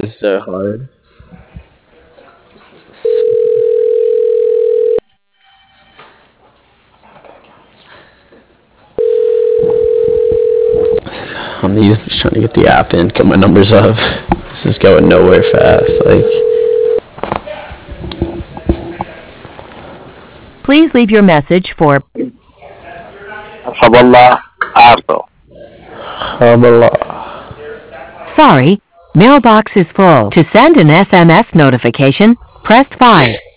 is so hard. I'm just trying to get the app in, get my numbers up. This is going nowhere fast. Like, Please leave your message for Saballah Arto. Habala. sorry, mailbox is full. To send an SMS notification, press 5.